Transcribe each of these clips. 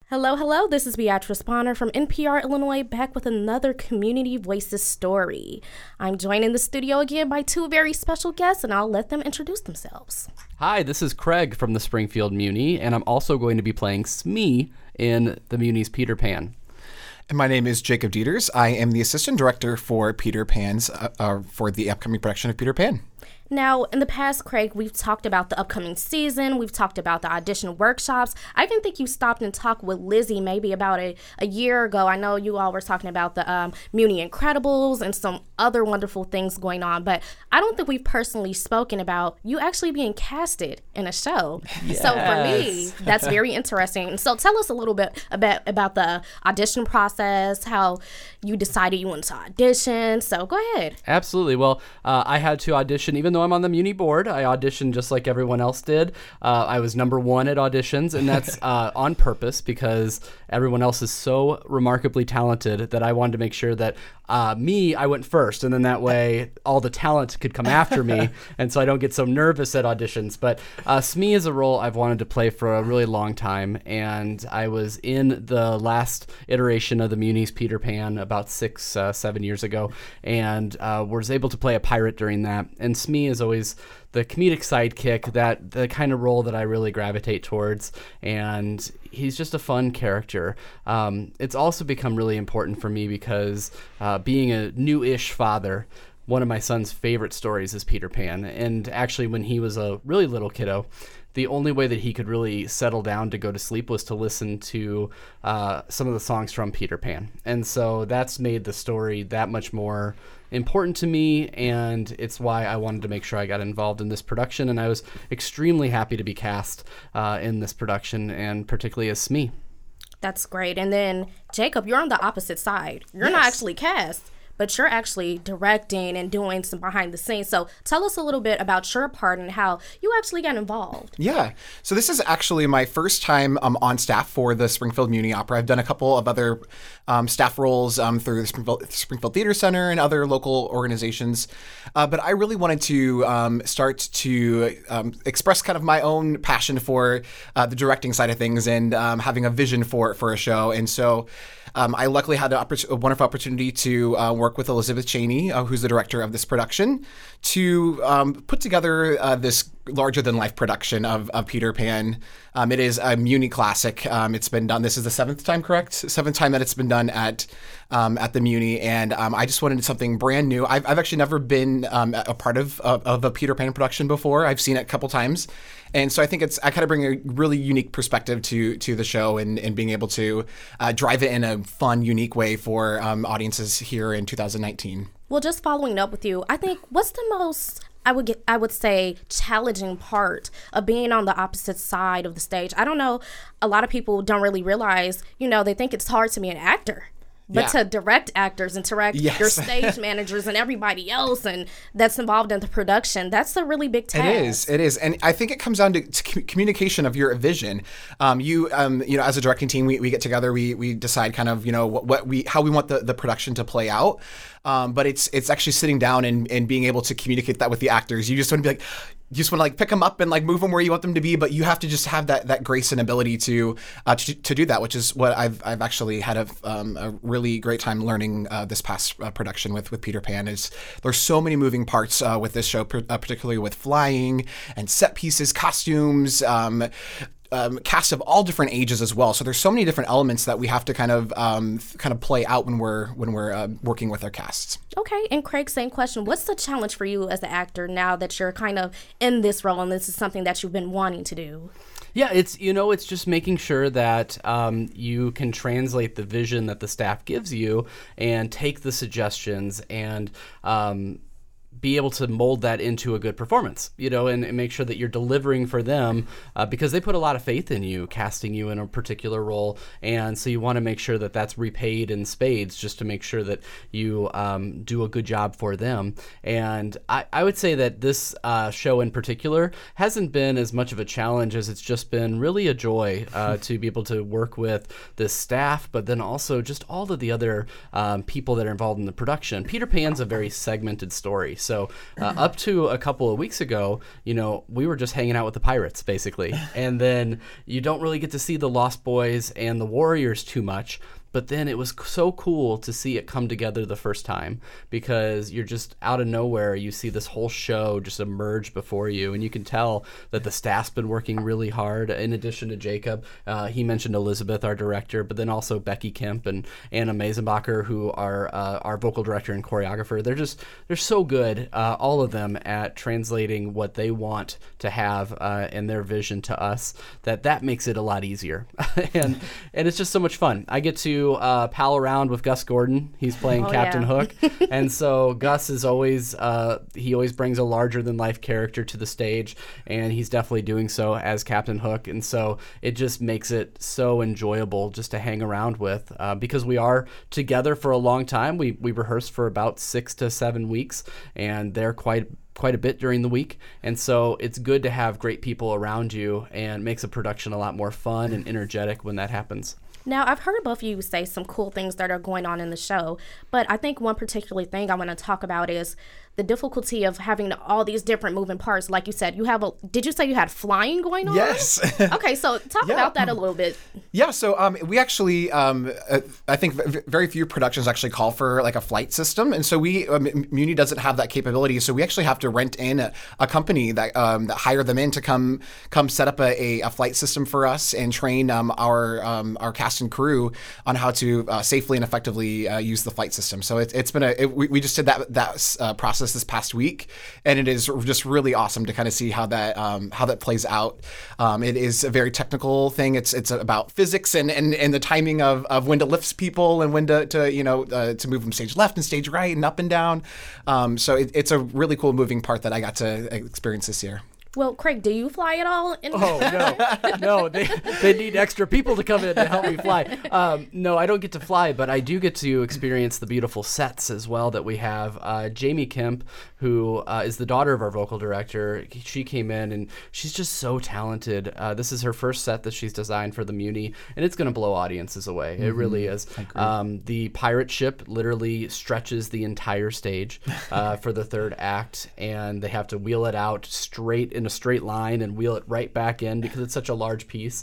Hello, hello. This is Beatrice Bonner from NPR Illinois, back with another Community Voices story. I'm joined in the studio again by two very special guests, and I'll let them introduce themselves. Hi, this is Craig from the Springfield Muni, and I'm also going to be playing Smee in the Muni's Peter Pan. And my name is Jacob Dieters. I am the assistant director for Peter Pan's for the upcoming production of Peter Pan. Now, in the past, Craig, we've talked about the upcoming season. We've talked about the audition workshops. I even think you stopped and talked with Lizzie maybe about a year ago. I know you all were talking about the Muni Incredibles and some other wonderful things going on, but I don't think we've personally spoken about you actually being casted in a show. Yes. So for me, that's very interesting. So tell us a little bit about the audition process, how you decided you wanted to audition. So go ahead. Absolutely. Well, I had to audition, even though I'm on the Muni board. I auditioned just like everyone else did. I was number one at auditions, and that's on purpose because everyone else is so remarkably talented that I wanted to make sure that I went first, and then that way all the talent could come after me, and so I don't get so nervous at auditions. But Smee is a role I've wanted to play for a really long time, and I was in the last iteration of the Muni's Peter Pan about 6-7 years ago, and was able to play a pirate during that. And Smee is always the comedic sidekick, that the kind of role that I really gravitate towards, and he's just a fun character. It's also become really important for me because being a new-ish father, one of my son's favorite stories is Peter Pan. And actually, when he was a really little kiddo, the only way that he could really settle down to go to sleep was to listen to some of the songs from Peter Pan. And so that's made the story that much more important to me, and it's why I wanted to make sure I got involved in this production, and I was extremely happy to be cast in this production, and particularly as Smee. That's great. And then, Jacob, you're on the opposite side. You're not actually cast, but you're actually directing and doing some behind the scenes. So tell us a little bit about your part and how you actually got involved. Yeah. So this is actually my first time on staff for the Springfield Muni Opera. I've done a couple of other staff roles through the Springfield Theater Center and other local organizations. But I really wanted to start to express kind of my own passion for the directing side of things and having a vision for a show. And so I luckily had a wonderful opportunity to work with Elizabeth Cheney, who's the director of this production, to put together this larger-than-life production of Peter Pan. It is a Muni classic. It's been done. This is the seventh time, correct? Seventh time that it's been done at the Muni, and I just wanted something brand new. I've actually never been a part of a Peter Pan production before. I've seen it a couple times, and so I think I kind of bring a really unique perspective to the show and being able to drive it in a fun, unique way for audiences here in 2019. Well, just following up with you, I think what's the most, I would say, challenging part of being on the opposite side of the stage? I don't know, a lot of people don't really realize, they think it's hard to be an actor. But to direct actors and direct your stage managers and everybody else and that's involved in the production, that's a really big task. It is. And I think it comes down to communication of your vision. As a directing team, we get together, we decide kind of, how we want the production to play out. But it's actually sitting down and being able to communicate that with the actors. You just want to be like, you just want to pick them up and move them where you want them to be, but you have to just have that grace and ability to do that, which is what I've actually had a really great time learning this past production with Peter Pan. There's so many moving parts with this show, particularly with flying and set pieces, costumes. Cast of all different ages as well. So there's so many different elements that we have to kind of play out when we're working with our casts. Okay, and Craig, same question. What's the challenge for you as an actor now that you're kind of in this role and this is something that you've been wanting to do? Yeah, it's just making sure that you can translate the vision that the staff gives you and take the suggestions and be able to mold that into a good performance, and make sure that you're delivering for them because they put a lot of faith in you, casting you in a particular role. And so you want to make sure that that's repaid in spades just to make sure that you do a good job for them. And I would say that this show in particular hasn't been as much of a challenge as it's just been really a joy to be able to work with the staff, but then also just all of the other people that are involved in the production. Peter Pan's a very segmented story. So up to a couple of weeks ago, we were just hanging out with the pirates, basically. And then you don't really get to see the Lost Boys and the Warriors too much. But then it was so cool to see it come together the first time, because you're just out of nowhere. You see this whole show just emerge before you, and you can tell that the staff's been working really hard. In addition to Jacob, he mentioned Elizabeth, our director, but then also Becky Kemp and Anna Meisenbacher, who are our vocal director and choreographer. They're so good, all of them, at translating what they want to have and their vision to us, that makes it a lot easier. and it's just so much fun. I get to pal around with Gus Gordon. He's playing Captain Hook. And so Gus is always, he always brings a larger than life character to the stage, and he's definitely doing so as Captain Hook. And so it just makes it so enjoyable just to hang around with, because we are together for a long time. We rehearsed for about 6 to 7 weeks, and they're quite a bit during the week, and so it's good to have great people around you, and makes a production a lot more fun and energetic when that happens. Now, I've heard both of you say some cool things that are going on in the show, but I think one particular thing I want to talk about is the difficulty of having all these different moving parts. Like you said, did you say you had flying going on? Yes. Okay, so talk about that a little bit. Yeah, so we actually, I think very few productions actually call for like a flight system. And so Muni doesn't have that capability. So we actually have to rent in a company that hire them in to come set up a flight system for us and train our cast and crew on how to safely and effectively use the flight system. So it's been we just did that process this past week, and it is just really awesome to kind of see how that plays out. It is a very technical thing. It's about physics and the timing of when to lift people and when to move them stage left and stage right and up and down. So it's a really cool moving part that I got to experience this year. Well, Craig, do you fly at all? No, they need extra people to come in to help me fly. No, I don't get to fly, but I do get to experience the beautiful sets as well that we have. Jamie Kemp, who is the daughter of our vocal director, she came in and she's just so talented. This is her first set that she's designed for the Muni, and it's going to blow audiences away. Mm-hmm. It really is. The pirate ship literally stretches the entire stage for the third act, and they have to wheel it out straight in a straight line and wheel it right back in because it's such a large piece.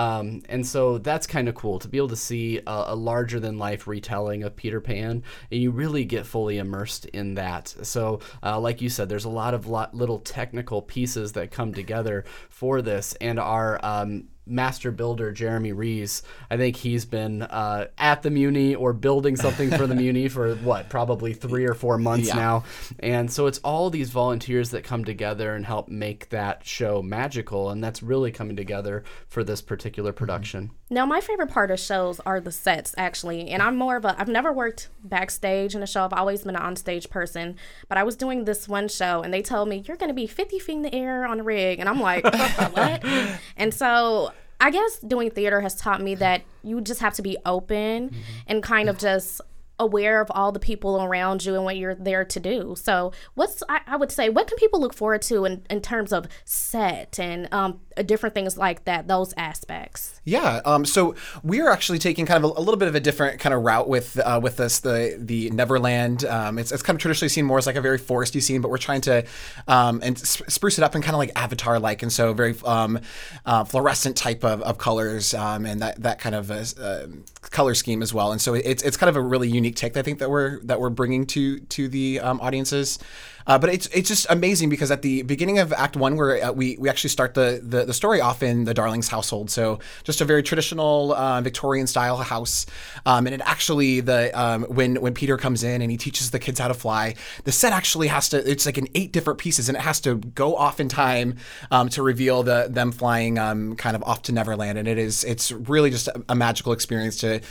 And so that's kind of cool to be able to see a larger than life retelling of Peter Pan, and you really get fully immersed in that. So like you said, there's a lot of little technical pieces that come together for this, and our master builder Jeremy Rees, I think he's been at the Muni or building something for the Muni for probably 3 or 4 months now. And so it's all these volunteers that come together and help make that show magical, and that's really coming together for this particular production. Now, my favorite part of shows are the sets, actually, and I've never worked backstage in a show. I've always been an onstage person, but I was doing this one show and they told me you're going to be 50 feet in the air on a rig, and I'm like, what? And so I guess doing theater has taught me that you just have to be open and kind of just aware of all the people around you and what you're there to do. So I would say, what can people look forward to in terms of set and different things like that, those aspects? Yeah, so we are actually taking kind of a little bit of a different kind of route with this, the Neverland. It's kind of traditionally seen more as like a very foresty scene, but we're trying to and spruce it up and kind of like Avatar-like, and so very fluorescent type of colors and that kind of color scheme as well. And so it's kind of a really unique take, I think, that we're bringing to the audiences. But it's just amazing because at the beginning of Act 1, where we actually start the story off in the Darlings household. So just a very traditional Victorian style house. And it actually when Peter comes in and he teaches the kids how to fly, the set actually it's like in 8 different pieces, and it has to go off in time to reveal them flying kind of off to Neverland. And it's really just a magical experience to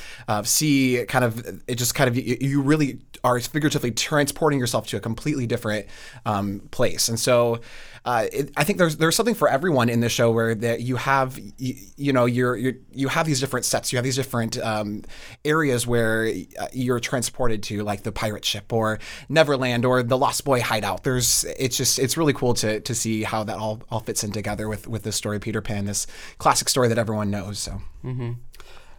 see kind of it just kind of you really are figuratively transporting yourself to a completely different place. And so I think there's something for everyone in this show where that you have you have these different sets, you have these different areas where you're transported to, like the pirate ship or Neverland or the Lost Boy hideout. It's really cool to see how that all fits in together with this story, Peter Pan, this classic story that everyone knows. So. Mm-hmm.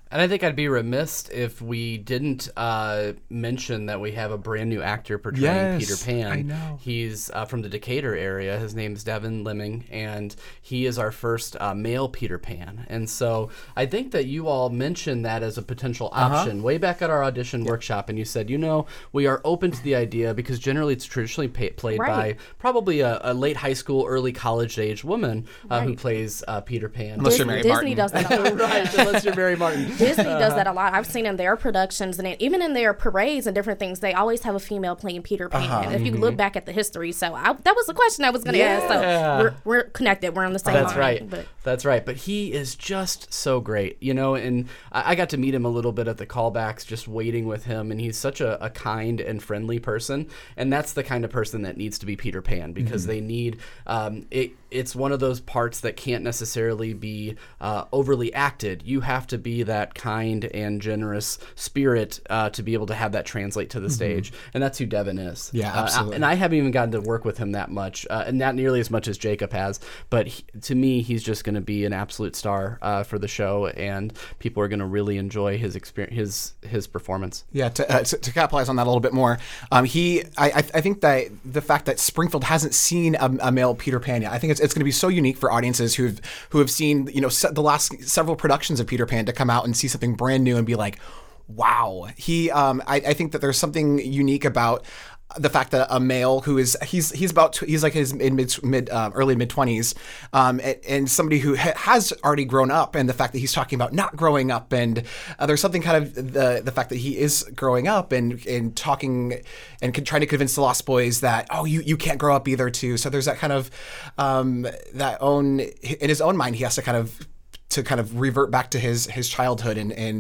And I think I'd be remiss if we didn't mention that we have a brand new actor portraying Peter Pan. I know. He's from the Decatur area. His name's Devin Lemming, and he is our first male Peter Pan. And so I think that you all mentioned that as a potential option way back at our audition workshop, and you said, we are open to the idea because generally it's traditionally played by probably a late high school, early college-age woman who plays Peter Pan. Unless you're Mary Martin. Disney does that a lot. Right, unless you're Mary Martin. Disney does that a lot. I've seen in their productions and even in their parades and different things, they always have a female playing Peter Pan. If you look back at the history, so that was the question I was going to ask. So we're connected. We're on the same line. That's right. That's right. But he is just so great, and I got to meet him a little bit at the callbacks, just waiting with him, and he's such a kind and friendly person, and that's the kind of person that needs to be Peter Pan because they need it's one of those parts that can't necessarily be overly acted. You have to be that kind and generous spirit to be able to have that translate to the stage, and that's who Devin is. Yeah, absolutely. And I haven't even gotten to work with him that much, and not nearly as much as Jacob has, but to me, he's just going to be an absolute star for the show, and people are going to really enjoy his experience, his performance. Yeah, to capitalize on that a little bit more, I think that the fact that Springfield hasn't seen a male Peter Pan yet, I think it's going to be so unique for audiences who have seen the last several productions of Peter Pan to come out and see something brand new and be like, wow. I think that there's something unique about the fact that a male who is he's like his early mid 20s, and somebody who has already grown up, and the fact that he's talking about not growing up, and there's something kind of the fact that he is growing up and talking and trying to convince the Lost Boys that you can't grow up either too. So there's that kind of in his own mind he has to kind of revert back to his childhood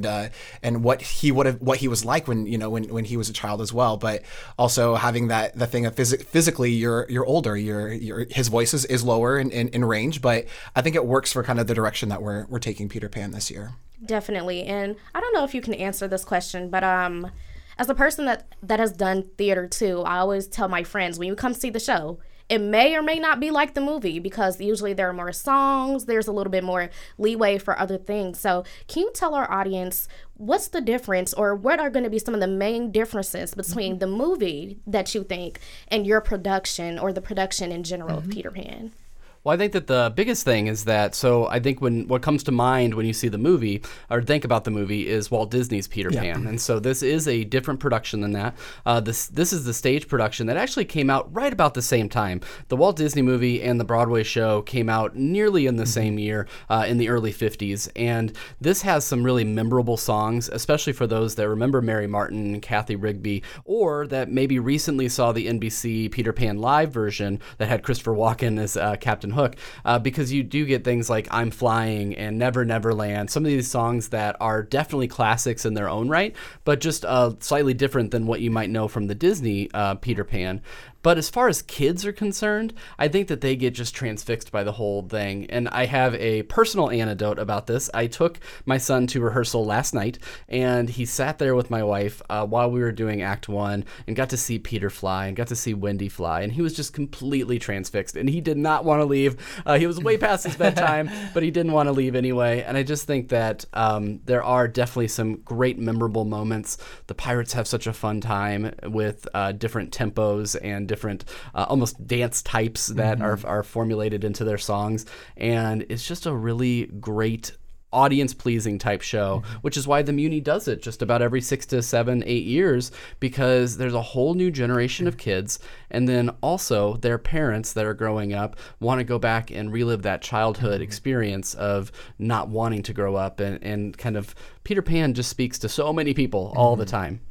and what he was like when he was a child as well, but also having the thing of physically you're older, his voice is lower in range, but I think it works for kind of the direction that we're taking Peter Pan this year. Definitely. And I don't know if you can answer this question, but as a person that has done theater too, I always tell my friends, when you come see the show, it may or may not be like the movie because usually there are more songs, there's a little bit more leeway for other things. So can you tell our audience what's the difference, or what are going to be some of the main differences between the movie that you think and your production, or the production in general of Peter Pan? Well, I think that the biggest thing is that, so I think what comes to mind when you see the movie, or think about the movie, is Walt Disney's Peter Pan. And so this is a different production than that. This is the stage production that actually came out right about the same time. The Walt Disney movie and the Broadway show came out nearly in the same year, in the early 50s. And this has some really memorable songs, especially for those that remember Mary Martin and Kathy Rigby, or that maybe recently saw the NBC Peter Pan live version that had Christopher Walken as Captain Hook, because you do get things like I'm Flying and Never Never Land, some of these songs that are definitely classics in their own right, but just slightly different than what you might know from the Disney Peter Pan. But as far as kids are concerned, I think that they get just transfixed by the whole thing. And I have a personal anecdote about this. I took my son to rehearsal last night, and he sat there with my wife while we were doing Act 1 and got to see Peter fly and got to see Wendy fly. And he was just completely transfixed, and he did not want to leave. He was way past his bedtime, but he didn't want to leave anyway. And I just think that there are definitely some great memorable moments. The Pirates have such a fun time with different tempos and different almost dance types that are formulated into their songs, and it's just a really great audience-pleasing type show, which is why the Muni does it just about every 6 to 7, 8 years, because there's a whole new generation of kids, and then also their parents that are growing up want to go back and relive that childhood experience of not wanting to grow up, and kind of Peter Pan just speaks to so many people all the time.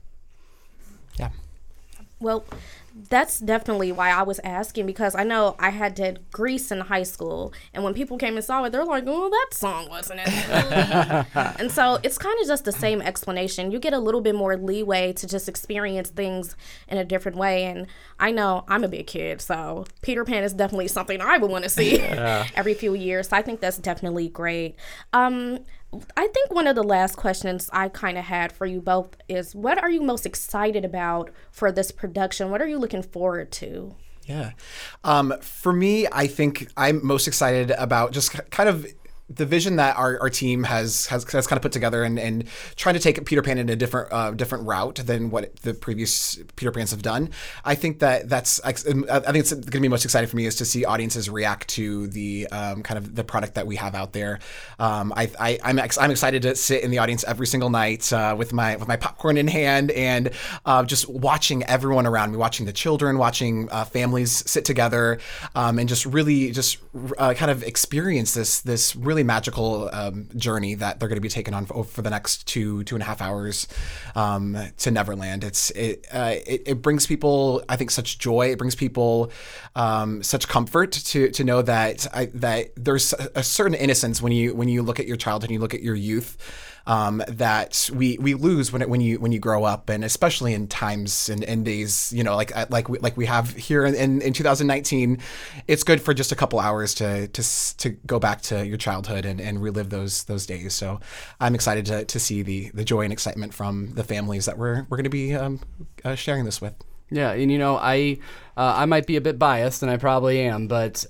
Yeah. Well, that's definitely why I was asking, because I know I had did Grease in high school, and when people came and saw it, they're like, oh, that song wasn't it? And so it's kind of just the same explanation. You get a little bit more leeway to just experience things in a different way. And I know I'm a big kid, so Peter Pan is definitely something I would want to see every few years. So I think that's definitely great. I think one of the last questions I kind of had for you both is, what are you most excited about for this production? What are you looking forward to? Yeah. For me, I think I'm most excited about just kind of the vision that our team has kind of put together and trying to take Peter Pan in a different route than what the previous Peter Pans have done. I think I think it's going to be most exciting for me is to see audiences react to the kind of the product that we have out there. I'm excited to sit in the audience every single night with my popcorn in hand and just watching everyone around me, watching the children, watching families sit together, and just really kind of experience this really magical journey that they're going to be taking on for the next two and a half hours to Neverland. It brings people, I think, such joy. It brings people such comfort to know that there's a certain innocence when you look at your childhood and you look at your youth. That we lose when you grow up, and especially in times and days, like we have here in 2019, it's good for just a couple hours to go back to your childhood and relive those days. So I'm excited to see the joy and excitement from the families that we're going to be sharing this with. Yeah, and I might be a bit biased, and I probably am, but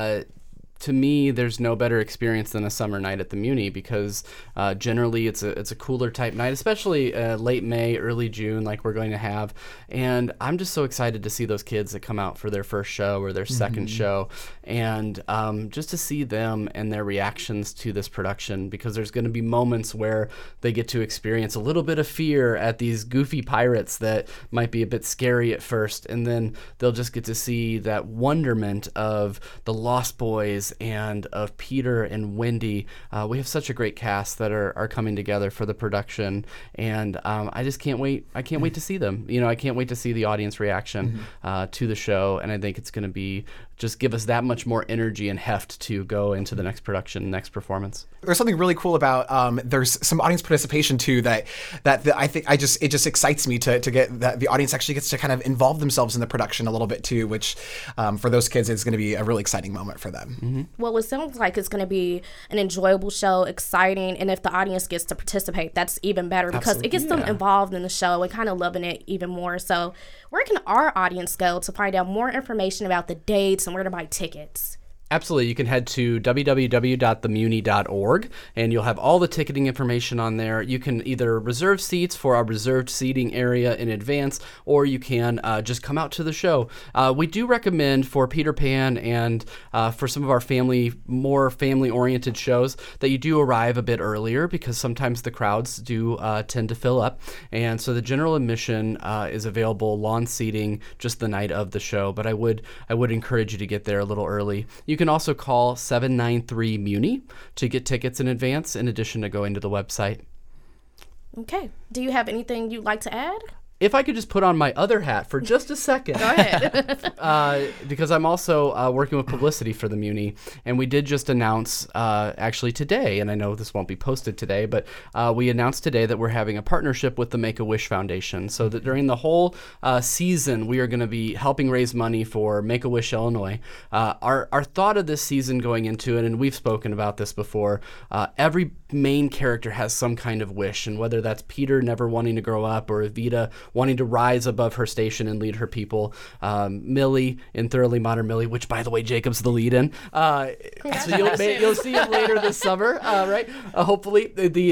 to me, there's no better experience than a summer night at the Muni because generally it's a cooler type night, especially late May, early June, like we're going to have. And I'm just so excited to see those kids that come out for their first show or their second show, and just to see them and their reactions to this production, because there's going to be moments where they get to experience a little bit of fear at these goofy pirates that might be a bit scary at first, and then they'll just get to see that wonderment of the Lost Boys and of Peter and Wendy. We have such a great cast that are coming together for the production, and I just can't wait. I can't wait to see them. I can't wait to see the audience reaction to the show, and I think it's going to be just give us that much more energy and heft to go into the next production, next performance. There's something really cool about there's some audience participation too that I think it just excites me to get that the audience actually gets to kind of involve themselves in the production a little bit too, which for those kids is going to be a really exciting moment for them. Mm-hmm. Well, it sounds like it's going to be an enjoyable show, exciting, and if the audience gets to participate, that's even better because it gets them involved in the show and kind of loving it even more. So where can our audience go to find out more information about the dates and where to buy tickets? Absolutely. You can head to www.themuni.org, and you'll have all the ticketing information on there. You can either reserve seats for our reserved seating area in advance, or you can just come out to the show. We do recommend for Peter Pan and for some of our more family-oriented shows that you do arrive a bit earlier, because sometimes the crowds do tend to fill up. And so the general admission is available, lawn seating, just the night of the show. But I would encourage you to get there a little early. You can also call 793-MUNI to get tickets in advance, in addition to going to the website. Okay. Do you have anything you'd like to add? If I could just put on my other hat for just a second. Go ahead. Because I'm also working with publicity for the Muni, and we did just announce actually today, and I know this won't be posted today, but we announced today that we're having a partnership with the Make-A-Wish Foundation, so that during the whole season, we are going to be helping raise money for Make-A-Wish Illinois. Our thought of this season going into it, and we've spoken about this before, every main character has some kind of wish, and whether that's Peter never wanting to grow up, or Evita wanting to rise above her station and lead her people, Millie in Thoroughly Modern Millie, which, by the way, Jacob's the lead in. So you'll see him later this summer, right? Hopefully.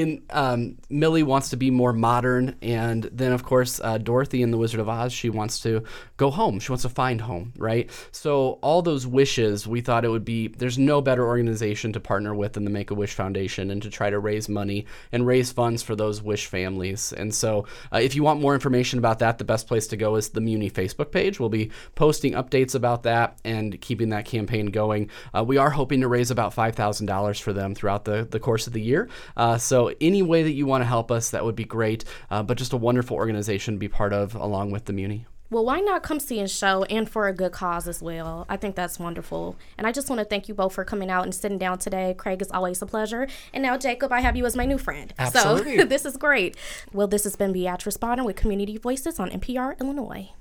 Millie wants to be more modern, and then, of course, Dorothy in The Wizard of Oz, she wants to go home. She wants to find home, right? So all those wishes, we thought it would be, there's no better organization to partner with than the Make-A-Wish Foundation, and to try to raise money and raise funds for those wish families. And so if you want more information about that, the best place to go is the Muni Facebook page. We'll be posting updates about that and keeping that campaign going. We are hoping to raise about $5,000 for them throughout the course of the year. So any way that you want to help us, that would be great. But just a wonderful organization to be part of along with the Muni. Well, why not come see a show, and for a good cause as well? I think that's wonderful. And I just want to thank you both for coming out and sitting down today. Craig, it's always a pleasure. And now, Jacob, I have you as my new friend. Absolutely. So this is great. Well, this has been Beatrice Bonner with Community Voices on NPR Illinois.